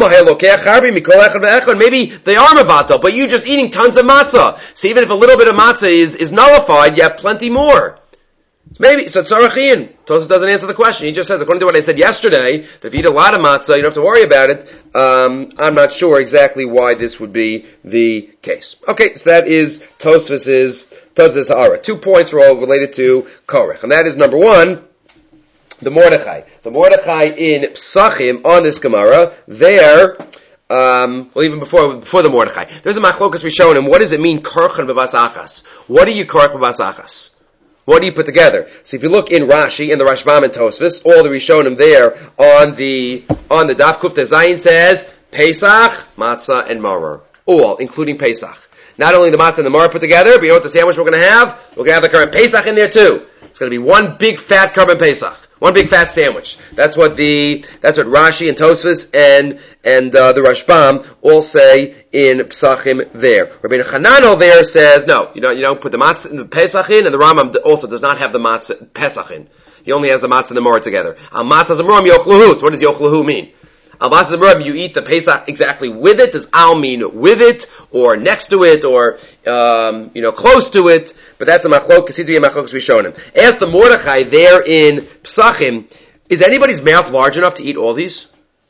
Maybe they are mavatal, but you're just eating tons of matzah. So even if a little bit of matzah is, is nullified, you have plenty more. Maybe, so Tzarachin. Tosfos doesn't answer the question. He just says, according to what I said yesterday, that if you eat a lot of matzah, you don't have to worry about it. Um, I'm not sure exactly why this would be the case. Okay, so that is Tosfos's, Tosfos Ha'ara. Two points are all related to Korech. And that is number one, the Mordechai. The Mordechai in Psachim on this Gemara, there, um, well even before, before the Mordechai. There's a machlokas Rishonim. What does it mean, Korchen b'bas achas? What do you korech b'bas achas? What do you put together? So if you look in Rashi, in the Rashbam and Tosfos, all the Rishonim there on the on the Daf Kufta Zayin says Pesach, Matzah, and Maror. All, including Pesach. Not only the Matzah and the Maror put together, but you know what the sandwich we're going to have? We're going to have the current Pesach in there too. It's going to be one big fat carbon Pesach. One big fat sandwich. That's what the that's what Rashi and Tosfos and and uh, the Rashbam all say in Psachim there. Rabbi Hananel there says no, you don't you don't put the matzah in the Pesach in, and the Rambam also does not have the matzah Pesach in. He only has the matzah and the maror together. Al matzah zamram yochluhu. So what does yochluhu mean? Al matzah zamram, you eat the Pesach exactly with it. Does al mean with it or next to it or um, you know close to it? But that's a machlok. Seems to be a machlok Rishonim. Ask the Mordechai there in Psachim, is anybody's mouth large enough to eat all these?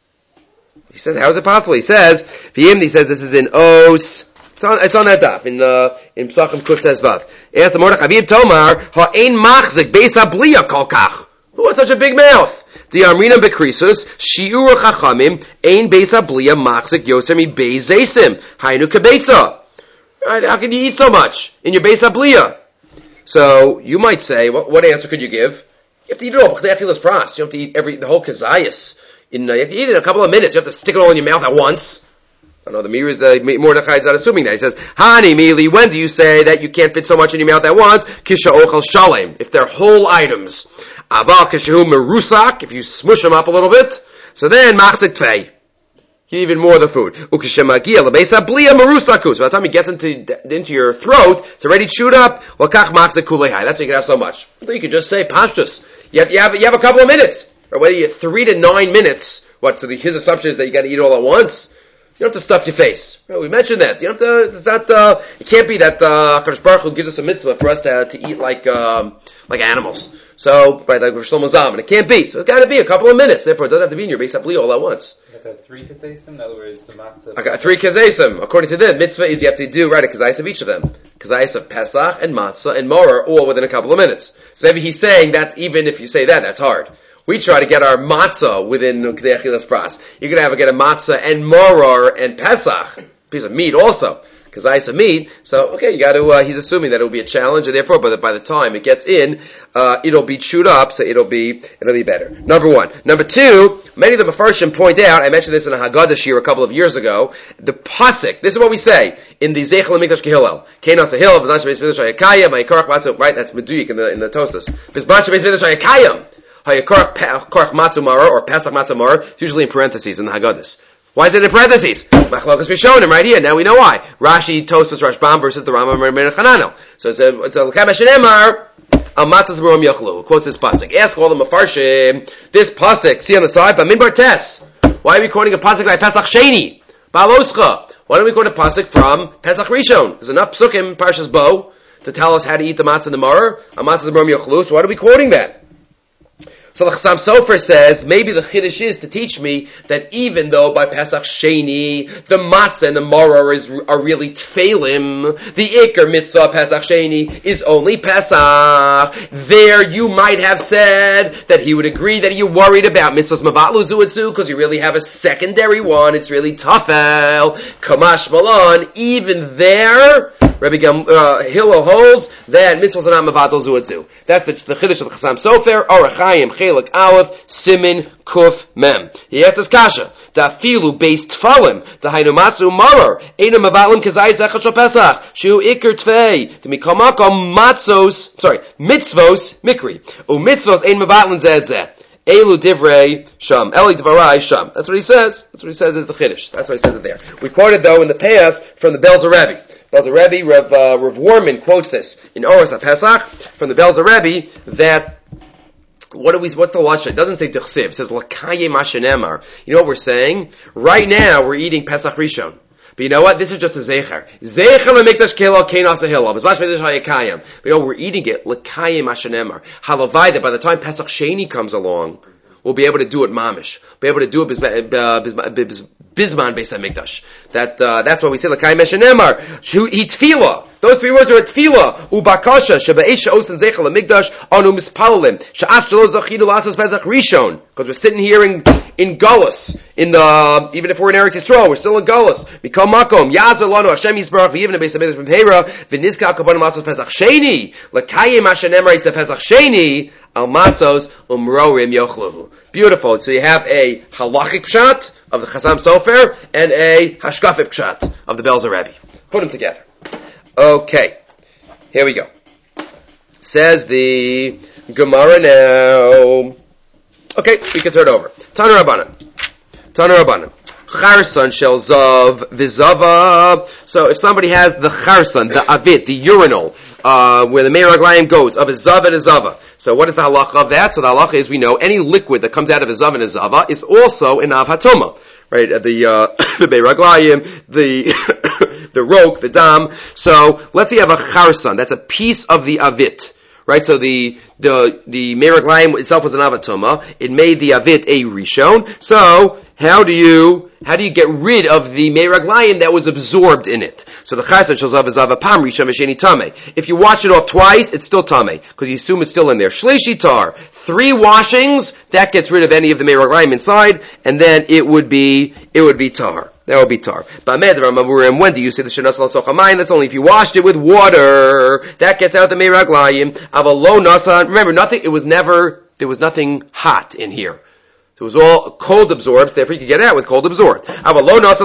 He says, how is it possible? He says, V'yim, he says, this is in Os, it's on, it's on that daf, in, uh, in Psachim Kuf Tezvav. Ask the Mordechai, V'yim Tomar, ha'ein machzik, beis habliya kol kach. Who has such a big mouth? The Amrina Bekrisus, Shiur Chachamim, ein beis habliya machzik, yosem mi beis zesim, hainu kebetza. Right? How can you eat so much in your beis habliya? So you might say, what, what answer could you give? You have to eat it all. You have to eat every the whole kazayas. In uh, you have to eat it in a couple of minutes. You have to stick it all in your mouth at once. I know the Mir is the Mordechai is not assuming that. He says, Hani Mili, when do you say that you can't fit so much in your mouth at once? Kisha ochel shalem. If they're whole items. Aval kishahu merusak. If you smush them up a little bit. So then machzik tvei. Even more of the food. So by the time it gets into into your throat, it's already chewed up. That's why you can have so much. You can just say pashtus. You have you have you have a couple of minutes, or whether you three to nine minutes. What? So the, his assumption is that you got to eat all at once. You don't have to stuff your face. Well, we mentioned that. You don't have to. It's not. Uh, it can't be that uh, Kadosh Baruch Hu gives us a mitzvah for us to to eat like um, like animals. So, right, like Shlomo Zalman, it can't be. So it's got to be a couple of minutes. Therefore, it doesn't have to be in your beis habliya all at once. Three kazesim? In other words, the matzah. I got three kazesim. According to this, mitzvah is you have to do, right, a kazayis of each of them. Kazayis of Pesach and matzah and maror, all within a couple of minutes. So maybe he's saying that's, even if you say that, that's hard. We try to get our matzah within K'dei Achilas Pras. You're going to have to get a matzah and maror and Pesach. A piece of meat also. Kazayis of meat. So, okay, you got to, uh, he's assuming that it'll be a challenge, and therefore, by the, by the time it gets in, uh, it'll be chewed up, so it'll be, it'll be better. Number one. Number two, many of the Mefarshim point out, I mentioned this in a Haggadah Shir a couple of years ago, the pasuk, this is what we say, in the Zeichel HaMikdash Kehillel. Kenos HaHillel, V'nash Beis V'nash HaYakayim, HaYakorach Matzu, right, that's Meduyik in the, in the Tosas. V'nash Beis V'nash HaYakayim, HaYakorach Matzu Maror, or Pesach Matzu Maror, it's usually in parentheses in the Haggadahs. Why is it in parentheses? Machlokas Rishonim right here. Now we know why. Rashi, Tosfos, Rashbam versus the Rambam, Rabbi Hananel. So it's a, it's a L'kamesh Emar, Al Matzah Z'marom Yochlu. Quotes this pasuk. Ask all the Mefarshim, this pasuk, see on the side, but Minbar Tes. Why are we quoting a pasuk like Pesach Sheni? Baloscha. Why don't we quote a pasuk from Pesach Rishon? There's enough psukim, Parshas Bo, to tell us how to eat the matzah and the maror. Al Matzah Z'marom Yochlu. So why are we quoting that? So the Chassam Sofer says, maybe the Chiddush is to teach me that even though by Pesach Sheni, the matzah and the maror is, are really tfeilim, the Iker mitzvah Pesach Sheni is only Pesach. There you might have said that he would agree that you're worried about mitzvahs mavatlu zuatzu because you really have a secondary one. It's really tafel. Kamash Malon. Even there, Rabbi Gam, uh, Hillel holds that mitzvahs are not mavatlu zuatzu. That's the, the Chiddush of the Chassam Sofer. Orach Chaim Chelik Aleph Simin Kuf Mem. He asks this kasha. Dafilu based tfalim. Dahainu matzu maror. Eina mavalim kazai zechad shel Pesach. Shu ikar tvei. Demikamakom matzos. Sorry, mitzvos mikri. U mitzvos ein mavalim zed zeh. Elu divrei sham. Eli dvarai sham. That's what he says. That's what he says is the Chiddush. That's what he says it there. We quoted though in the past from the Belzer Rebbe. Belzer Rebbe, Rav, uh, Rav Warman quotes this in Oros HaPesach from the Belzer Rebbe that what do we, what's the lashon? It doesn't say Dechsiv. It says Lakaye Mashenemar. You know what we're saying? Right now we're eating Pesach Rishon. But you know what? This is just a Zecher. Zecher le'mikdash kelo kenas ahillah. It's mashmedish hayakayim. But you know, we're eating it Lakaye Mashenemar. Halavai that by the time Pesach Sheni comes along, we'll be able to do it mamish. Be able to do it bisman beis hamikdash. That uh, that's why we say l'kayim meshenemar. He tefillah. Those three words are a tefillah. Ubakasha shebe'esh osen zeichel hamikdash anu mispalalim. She'af shelo zachidu lasos pesach rishon. Because we're sitting here in in Gullus. In the even if we're in Eretz Yisrael, we're still in Gullus. Mikol makom yazer lanu Hashem yisbarach v'yivne beis hamikdash b'mheira v'nizkal kabanim lasos pesach sheni l'kayim meshenemar it's a pesach sheni al matzos umrorim yochluhu. Beautiful. So you have a halachic pshat of the Chassam Sofer and a hashkafic pshat of the Belzer Rebbe. Put them together. Okay. Here we go. Says the Gemara now. Okay, we can turn it over. Tana Rabbanan. Tana Rabbanan. Charson shel zav v'zava. So if somebody has the charson, the avit, the urinal, uh, where the meiraglayim goes, of a zav and a zava. So what is the halacha of that? So the halacha is, we know, any liquid that comes out of a zav and a zava is also an av hatoma. Right? The, uh, the meiraglayim, the, the rok, the dam. So let's say you have a charson. That's a piece of the avit. Right? So the, the, the meiraglayim itself was an av hatoma. It made the avit a rishon. So, how do you, how do you get rid of the meiraglayim that was absorbed in it? So the chayson shel zav zav pam rishon v'sheni tamei. If you wash it off twice, it's still tamei because you assume it's still in there. Shlishi tar, three washings that gets rid of any of the meiraglayim inside, and then it would be it would be tar. That would be tar. But when do you say the shenas l'sochamayim? That's only if you washed it with water. That gets out the meiraglayim. Avalo nasan. Remember, nothing. It was never. There was nothing hot in here. It was all cold absorbed, so therefore you could get it out with cold absorbed. But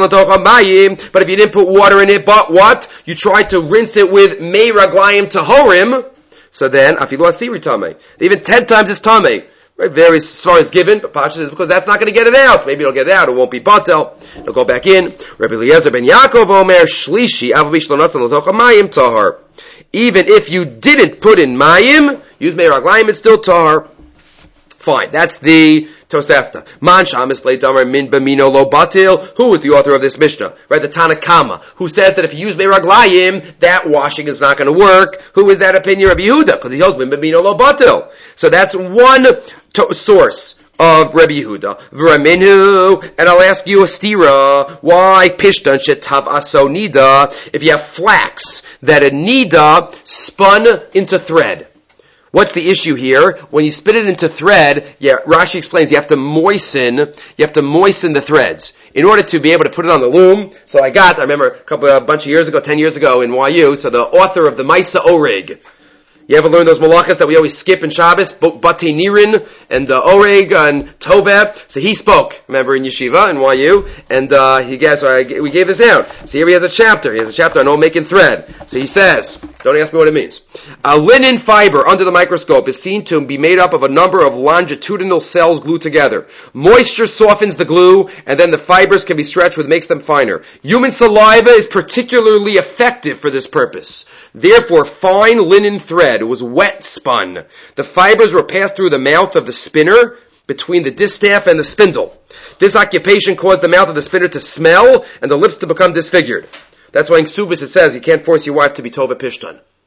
if you didn't put water in it, but what? You tried to rinse it with mei raglayim tahorim, so then, afilu asiri tamei. Even ten times it's tamei. Right? Various stories given, but Pasha says because that's not going to get it out. Maybe it'll get it out, it won't be batel. It'll go back in. Rabbi Eliezer ben Yaakov omer shlishi avav shlonasan l'tocha mayim tahar. Even if you didn't put in mayim, use mei raglayim, it's still tahar. Fine. That's the Tosefta. Man shamis leidamar min b'mino lo batil. Who is the author of this Mishnah? Right, the Tanakama, who says that if you use meiraglayim, that washing is not going to work. Who is that opinion of Yehuda? Because he holds min b'mino lo batil. So that's one to- source of Rabbi Yehuda. V'raminu, and I'll ask you a stira. Why pishtan shetav aso nida? If you have flax that a nida spun into thread. What's the issue here? When you spin it into thread, yeah, Rashi explains you have to moisten, you have to moisten the threads in order to be able to put it on the loom. So I got, I remember a couple, a bunch of years ago, ten years ago in Y U, so the author of the Maisa Oreg. You ever learn those malachas that we always skip in Shabbos? Batei Nirin and uh, Oreg and Toveb. So he spoke, remember, in Yeshiva, in Y U, and uh, he gave, so I, we gave this out. So here he has a chapter. He has a chapter on all making thread. So he says, don't ask me what it means. A linen fiber under the microscope is seen to be made up of a number of longitudinal cells glued together. Moisture softens the glue, and then the fibers can be stretched, which makes them finer. Human saliva is particularly effective for this purpose. Therefore, fine linen thread was wet spun. The fibers were passed through the mouth of the spinner between the distaff and the spindle. This occupation caused the mouth of the spinner to smell and the lips to become disfigured. That's why in Ksubis it says you can't force your wife to be tova pishtan.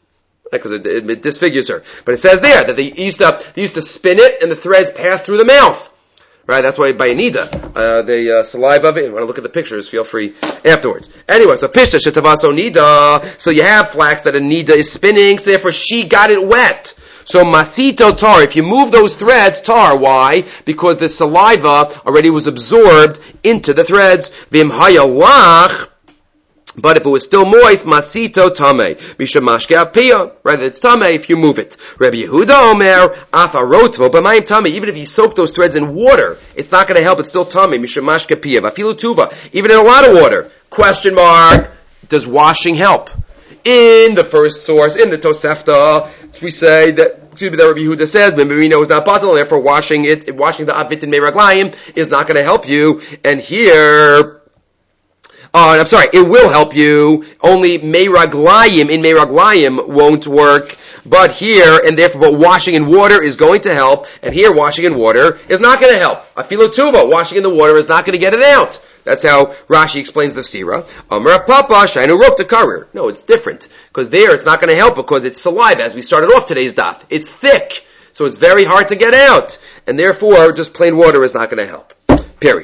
because it, it, it disfigures her. But it says there that they used to they used to spin it, and the threads pass through the mouth. Right, that's why by Anida, uh, the uh, saliva of it. You want to look at the pictures, feel free afterwards. Anyway, so Pishta Shetavaso Nida. So you have flax that Anida is spinning, so therefore she got it wet. So Masito tar, if you move those threads, tar, why? Because the saliva already was absorbed into the threads. Vim hayalach. But if it was still moist, masito tame. Mishamashke apia. Right, it's tame if you move it. Rabbi Yehuda Omer, afarotvo, b'mayim tame. Even if you soak those threads in water, it's not going to help, it's still tame. Mishamashke pia. Vafilu tuva. Even in a lot of water. Question mark. Does washing help? In the first source, in the Tosefta, we say that, excuse me, that Rabbi Yehuda says, Mimberino is not batal, and therefore washing it, washing the avit in meiraglayim is not going to help you. And here, Uh, I'm sorry, it will help you, only meiraglayim, in meiraglayim won't work, but here, and therefore, but washing in water is going to help, and here washing in water is not going to help. Afilu tuva, washing in the water is not going to get it out. That's how Rashi explains the sira. Amar Papa, Shainu wrote the karir. No, it's different, because there it's not going to help, because it's saliva, as we started off today's daf. It's thick, so it's very hard to get out, and therefore, just plain water is not going to help. Period.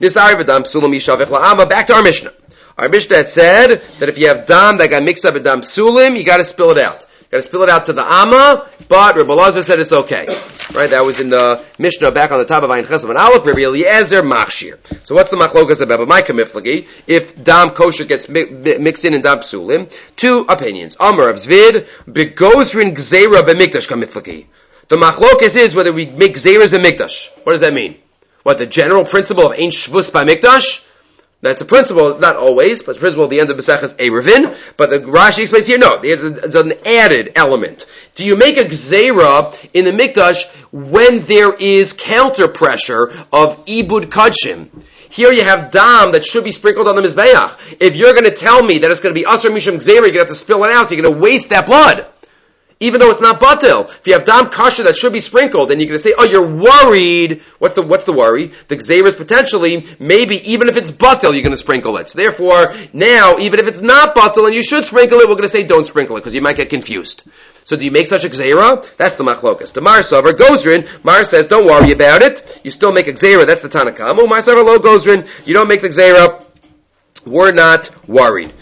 Back to our Mishnah. Our Mishnah had said that if you have dam that got mixed up with dam psulim, you got to spill it out. You got to spill it out to the amma, but Rebbe Elazar said it's okay. Right? That was in the Mishnah back on the top of Ayin Chesed and Aleph. Rebbe Eliezer machshir. So what's the machlokas about B'maika miflagi? If dam kosher gets mi- mi- mixed in in dam psulim, two opinions. Amar of Zvid begozrin gzeira b'mikdash kamiflagi. The machlokas is whether we make gzeiras b'mikdash. What does that mean? What, the general principle of Ein Shvus by Mikdash? That's a principle, not always, but it's a principle at the end of Maseches Eruvin. But the Rashi explains here, no, there's, a, there's an added element. Do you make a Gzeira in the Mikdash when there is counter pressure of Ibud Kadshim? Here you have dam that should be sprinkled on the Mizbeach. If you're going to tell me that it's going to be Asr Mishum Gzeira, you're going to have to spill it out, so you're going to waste that blood. Even though it's not batil. If you have dam kasha that should be sprinkled, and you're going to say, oh, you're worried. What's the, what's the worry? The gzeira is potentially, maybe, even if it's batil, you're going to sprinkle it. So therefore, now, even if it's not batil and you should sprinkle it, we're going to say don't sprinkle it, because you might get confused. So do you make such a gzeira? That's the machlokas. The Mar Savar Gozrin, Mar says, don't worry about it. You still make a gzeira. That's the Tanakam. Mar Savar Lo Gozrin, you don't make the gzeira. We're not worried.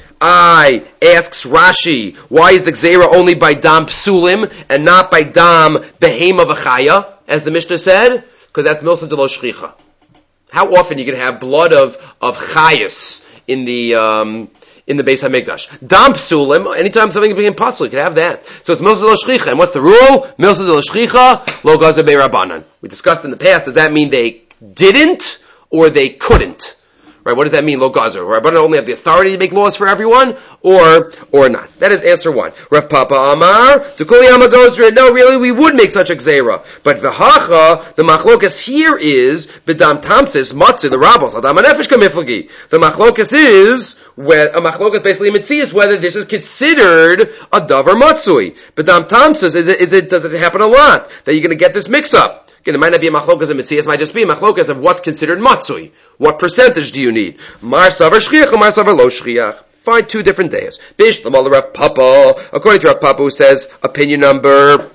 I asks Rashi, why is the gzeira only by dam psulim and not by dam behema v'chaya, as the Mishnah said? Because that's milsa de lo shchicha. How often you can have blood of of chayas in the um, in the Beis Hamikdash? Dam psulim, anytime something became possible, you can have that. So it's milsa de lo shchicha. And what's the rule? Milsa de lo shchicha, lo gazer be'rabanan. We discussed in the past. Does that mean they didn't or they couldn't? Right, what does that mean, lo gazer? Rabbanan only have the authority to make laws for everyone, or or not? That is answer one. Rav Papa Amar, Tukuli Ama Gozra, no, really, we would make such a gzeira. But v'hacha, the machlokas here is, b'dam tamsis, matzah, the rabbos, adam anefesh kamiflagi. The machlokas is, where, a machlokas basically mitzias, whether this is considered a davar matzui. B'dam tamsis, is it, is it, does it happen a lot, that you're going to get this mix-up? Again, it might not be a machlokas of mitzias, it might just be a machlokas of what's considered matzui. What percentage do you need? Mar savar shchiach or mar savar lo shchiach? Find two different days. Bish l'mal Rav Papa, according to Rav Papa, who says opinion number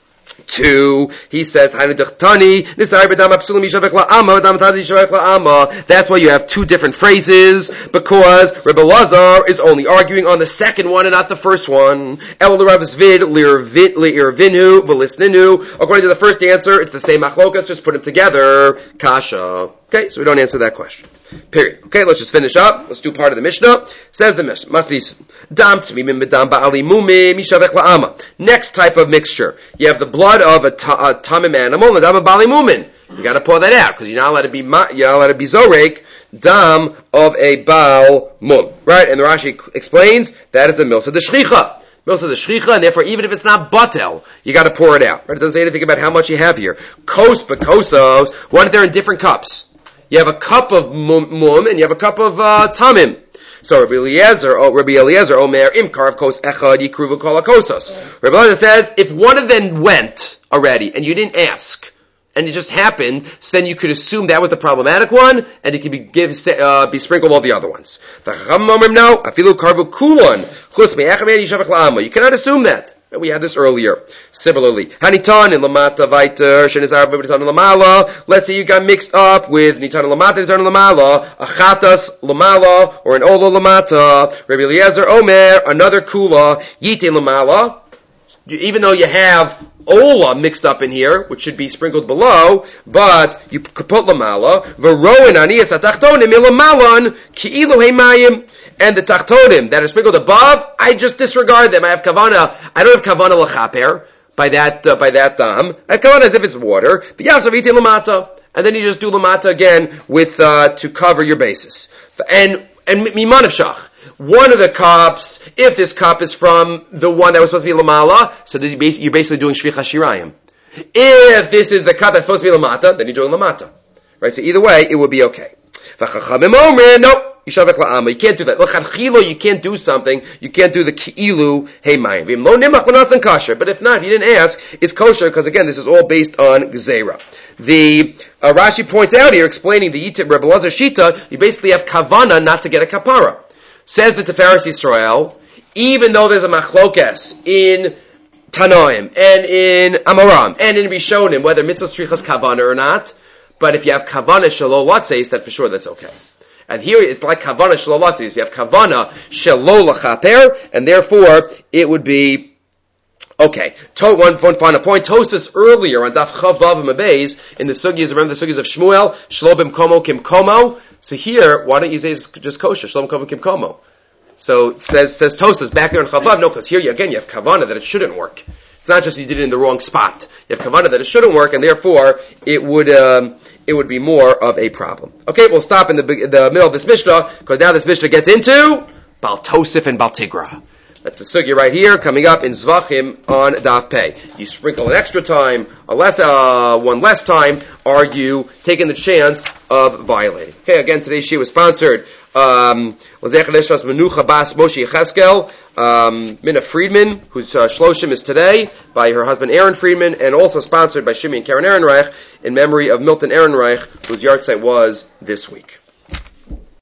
two, he says that's why you have two different phrases, because Rebbe Elazar is only arguing on the second one and not the first one. According to the first answer, it's the same machlokas, just put them together. Kasha. Okay, so we don't answer that question. Period. Okay, let's just finish up. Let's do part of the Mishnah. Says the Mishnah. Next type of mixture. You have the blood of a, ta- a tamim animal and dam of bali mumin. You got to pour that out because you're not allowed to be ma- you're not allowed to be zorek dam of a bal mum. Right? And the Rashi explains that is a milsa de shchicha. Milsa de shchicha, and therefore even if it's not batel, you got to pour it out. Right? It doesn't say anything about how much you have here. Kos bekosos. What if they're in different cups? You have a cup of mum, mum and you have a cup of uh, tamim. So Rabbi Eliezer, oh, Rabbi Eliezer, Omer, Imkar of Kos Echad, Yikruvu Kol HaKosos. Rabbi Eliezer says, if one of them went already, and you didn't ask, and it just happened, so then you could assume that was the problematic one, and it could be give, uh, be sprinkled all the other ones. The Chacham Omer, no, Afilu Karvu Kulon, Chutz Me'echem Yishavach La'ama. You cannot assume that. We had this earlier. Similarly, Hanitan in Lamata Vaiter, Shenizar Nitan Lamala. Let's say you got mixed up with Nitan Lamata, Nitan Lamala, a Chatas Lamala, or an Olo Lamata. Rabbi Eliezer Omer, another Kula, Yite Lamala. Even though you have Ola mixed up in here, which should be sprinkled below, but you could put Lamala, Veroin Aniyas Atachtonim Ilamalan, Ki'ilu Heimayim. And the tachtonim that are sprinkled above, I just disregard them. I have kavana. I don't have kavana lachaper by that uh, by that dam. I have kavana as if it's water. V'yasaviti lamata, and then you just do lamata again with uh, to cover your basis. And and mimanavshach. One of the cups, if this cup is from the one that was supposed to be lamala, so this, you're basically doing shvicha shirayim. If this is the cup that's supposed to be lamata, then you're doing lamata. Right? So either way, it would be okay. V'chachamim omer, nope. You can't do that. You can't do something. You can't do the ki'ilu heimayim. Kosher. But if not, if you didn't ask, it's kosher because again, this is all based on gzeira. The uh, Rashi points out here, explaining the Yitib Rebbe Elazar Shita, you basically have kavana not to get a kapara. Says the Tiferes Yisrael, even though there's a machlokes in Tanoim and in Amoram and in Rishonim, whether mitzvah strichas kavana or not, but if you have kavana shelo latzeis, then for sure that's okay. And here it's like kavana shelo latzeis. You have kavana shelo lachaper, and therefore it would be okay. To, one, one final point. Tosas earlier on Daf Chavav Mabez in the sugyas, remember the sugyas of Shmuel, shlo b'mkomo kimkomo. So here, why don't you say it's just kosher? Shlo b'mkomo kimkomo. So it says says Tosas back there in Chavav. No, because here you, again you have kavana that it shouldn't work. It's not just you did it in the wrong spot. You have kavana that it shouldn't work, and therefore it would. Um, it would be more of a problem. Okay, we'll stop in the, the middle of this Mishnah, because now this Mishnah gets into Bal Tosif and Bal Tigra. That's the sugya right here, coming up in Zvachim on Daf Pei. You sprinkle an extra time, a less, uh, one less time, are you taking the chance of violating? Okay, again, today's Shia was sponsored, um, Menucha Bas Moshe Yecheskel, um, Minna Friedman, whose uh, Shloshim is today, by her husband Aaron Friedman, and also sponsored by Shimei and Karen Ehrenreich, in memory of Milton Ehrenreich, whose yahrzeit was this week.